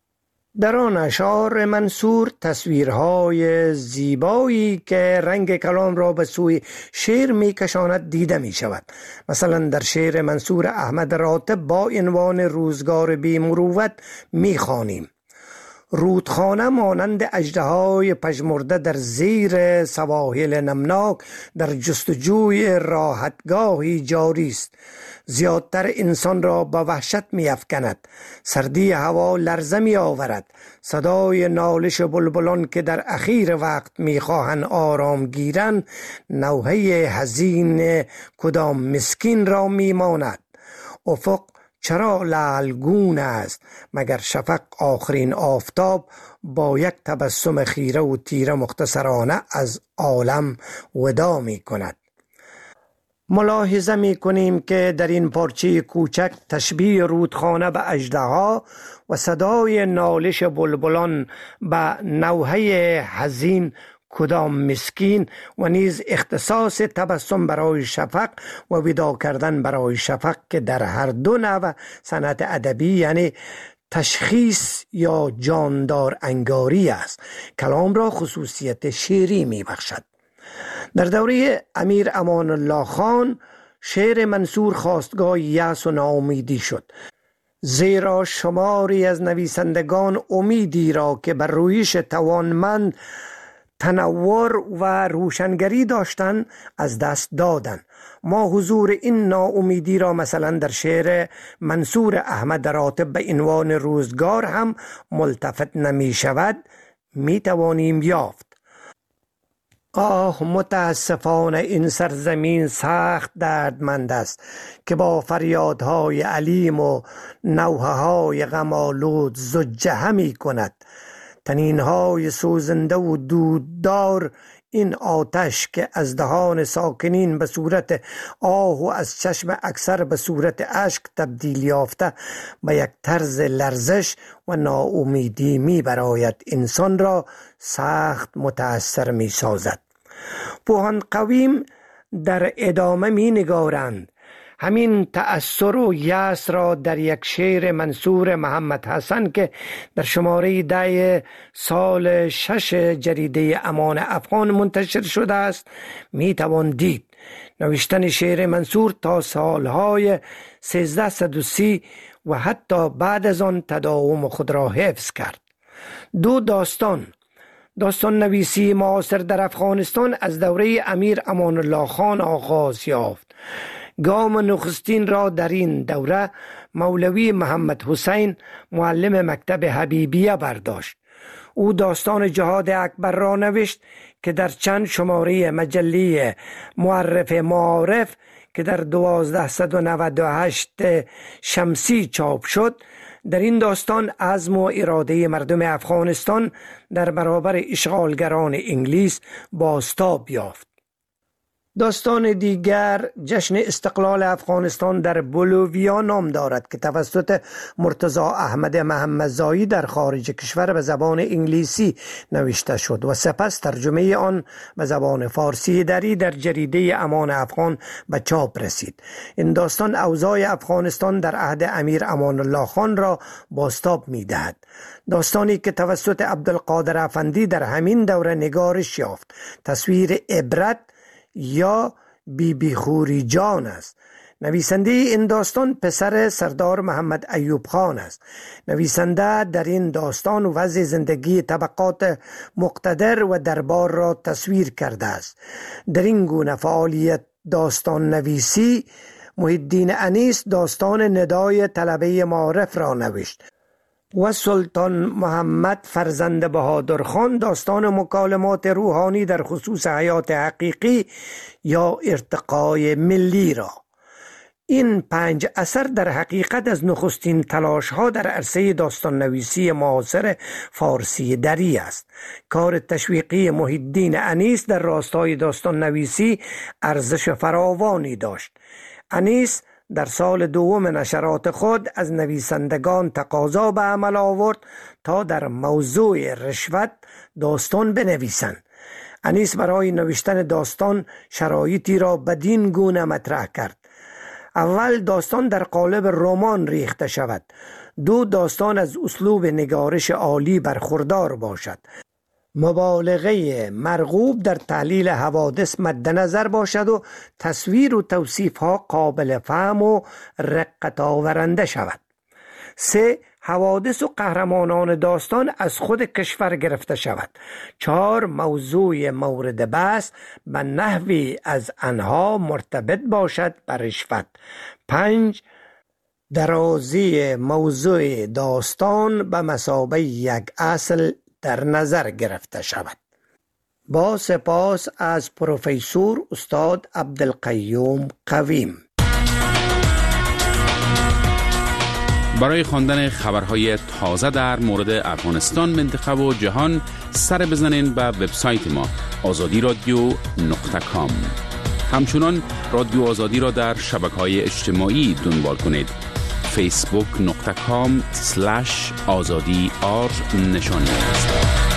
در آن اشعار منصور تصویرهای زیبایی که رنگ کلام را به سوی شعر می کشاند دیده می شود. مثلا در شعر منصور احمد راتب با عنوان روزگار بی مروت می خوانیم: رودخانه مانند اژدهای پژمرده در زیر سواحل نمناک در جستجوی راحتگاهی جاری است. زیادتر انسان را به وحشت می افکند. سردی هوا لرزه می آورد. صدای نالش بلبلان که در اخیر وقت می خواهند آرام گیرند نوحه حزین کدام مسکین را می ماند. افق چرا لعلگون است مگر شفق آخرین آفتاب با یک تبسم خیره و تیره مختصرانه از عالم وداع می کند. ملاحظه می کنیم که در این پارچه کوچک تشبیه رودخانه به اژدها و صدای نالش بلبلان به نوحه حزین کدام مسکین و نیز اختصاص تبسم برای شفق و ودا کردن برای شفق که در هر دو نوع صنعت ادبی یعنی تشخیص یا جاندار انگاری است. کلام را خصوصیت شعری می بخشد. در دوره امیر امان الله خان شعر منصور خواستگاه یأس و ناامیدی شد، زیرا شماری از نویسندگان امیدی را که بر رویش توانمند تنور و روشنگری داشتند از دست دادند. ما حضور این ناامیدی را مثلا در شعر منصور احمد راتب به عنوان روزگار هم ملتفت نمی شود می توانیم یافت. آه متاسفانه این سرزمین سخت دردمند است که با فریادهای علیم و نوحه‌های غم‌آلود زجه همی کند. تنینهای سوزنده و دوددار این آتش که از دهان ساکنین به صورت آه و از چشم اکثر به صورت اشک تبدیل یافته به یک طرز لرزش و ناامیدی می براید انسان را سخت متاثر می سازد. پوهان قویم در ادامه می نگارند همین تأثر و یأس را در یک شعر منصور محمد حسن که در شماره ده سال شش جریده امان افغان منتشر شده است می توان دید. نوشتن شعر منصور تا سالهای سیزده و سی و حتی بعد از آن تداوم خود را حفظ کرد. دو داستان داستان نویسی معاصر در افغانستان از دوره امیر امان الله خان آغاز یافت. گام نخستین را در این دوره مولوی محمد حسین معلم مکتب حبیبیه برداشت. او داستان جهاد اکبر را نوشت که در چند شماره مجله معرف معارف که در دوازده و نود و هشت شمسی چاپ شد. در این داستان عزم و اراده مردم افغانستان در برابر اشغالگران انگلیس بازتاب یافت. داستان دیگر جشن استقلال افغانستان در بولوویا نام دارد که توسط مرتضی احمد محمدزایی در خارج کشور به زبان انگلیسی نوشته شد و سپس ترجمه آن به زبان فارسی دری در جریده امان افغان به چاپ رسید. این داستان اوضاع افغانستان در عهد امیر امان الله خان را بازتاب می دهد. داستانی که توسط عبدالقادر افندی در همین دوره نگارش یافت. تصویر عبرت یا بی بی خوری جان است. نویسنده این داستان پسر سردار محمد ایوب خان است. نویسنده در این داستان وضع زندگی طبقات مقتدر و دربار را تصویر کرده است. در این گونه فعالیت داستان نویسی محی‌الدین انیس داستان ندای طلبه معارف را نوشت و سلطان محمد فرزند بهادر خان داستان مکالمات روحانی در خصوص حیات حقیقی یا ارتقای ملی را. این پنج اثر در حقیقت از نخستین تلاش ها در عرصه داستان نویسی معاصر فارسی دری است. کار تشویقی محی‌الدین انیس در راستای داستان نویسی ارزش فراوانی داشت. انیس در سال دوم نشرات خود از نویسندگان تقاضا به عمل آورد تا در موضوع رشوت داستان بنویسند. انیس برای نوشتن داستان شرایطی را بدین گونه مطرح کرد: اول داستان در قالب رمان ریخته شود. دو داستان از اسلوب نگارش عالی برخوردار باشد. مبالغه مرغوب در تحلیل حوادث مد نظر باشد و تصویر و توصیف ها قابل فهم و رقت آورنده شود. سه حوادث و قهرمانان داستان از خود کشور گرفته شود. چهار موضوع مورد بحث به نحوی از آنها مرتبط باشد به رشوت. پنج درازی موضوع داستان به مثابه یک اصل در نظر گرفته شود. با سپاس از پروفسور استاد عبدالقیوم قویم. برای خواندن خبرهای تازه در مورد افغانستان، منطقه و جهان سر بزنین به وبسایت ما آزادی رادیو نقطه کام. همچنان رادیو آزادی را در شبکه‌های اجتماعی دنبال کنید. فیسبوک نقطه کام سلش آزادی آر نشانی است.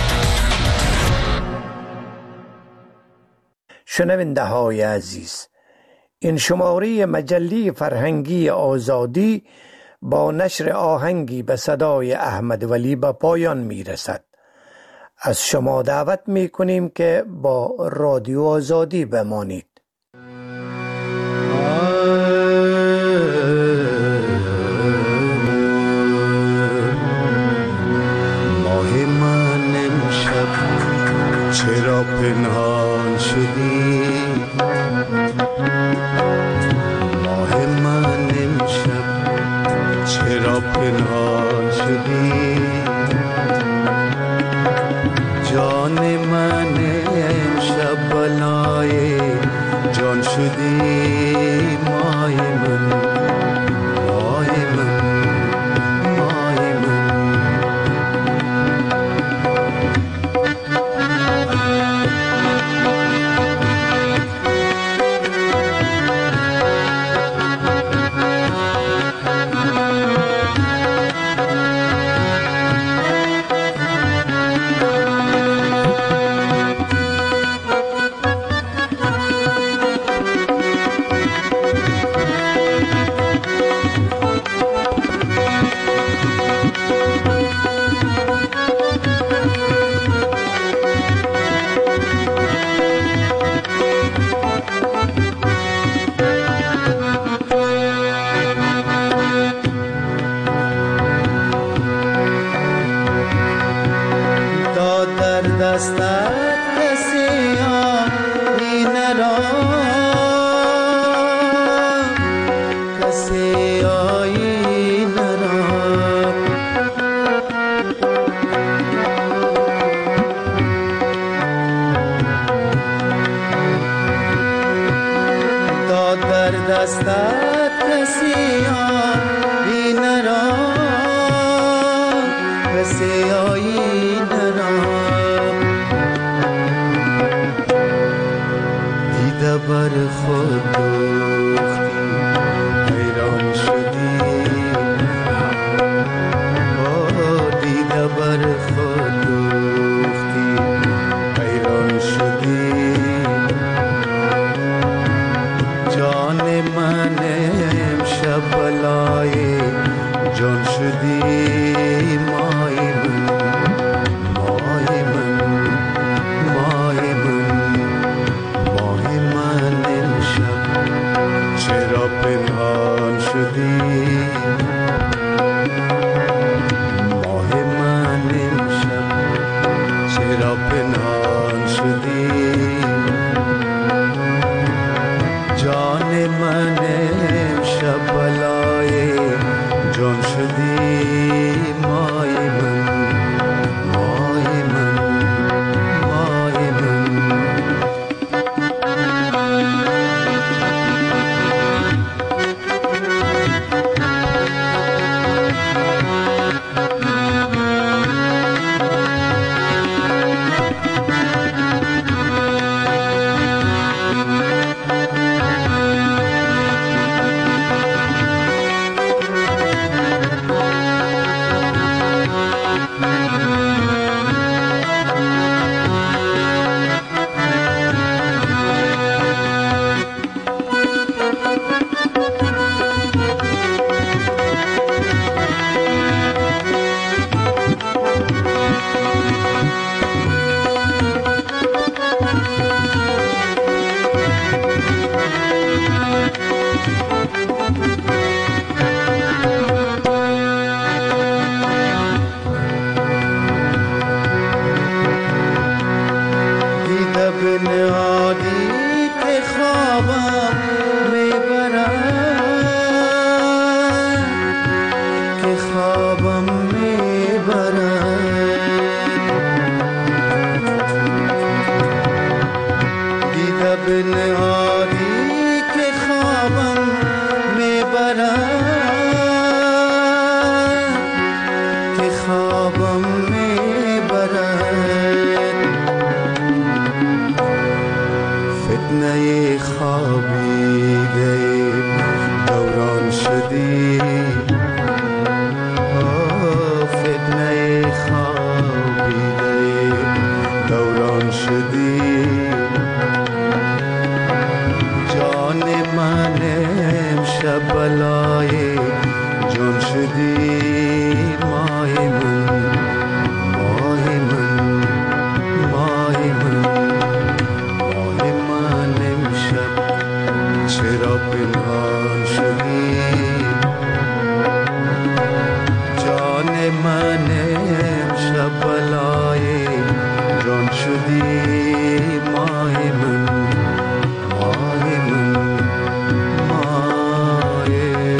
شنونده های عزیز، این شماره مجله فرهنگی آزادی با نشر آهنگی به صدای احمد ولی به پایان می رسد. از شما دعوت می کنیم که با رادیو آزادی بمانید. ماه من امشب چرا پنهان شدی؟ ماه من امشب چرا پنهان شدی؟ جان من امشب بلای جان شدی. مای من مای من مای من بلای جان شدی مای من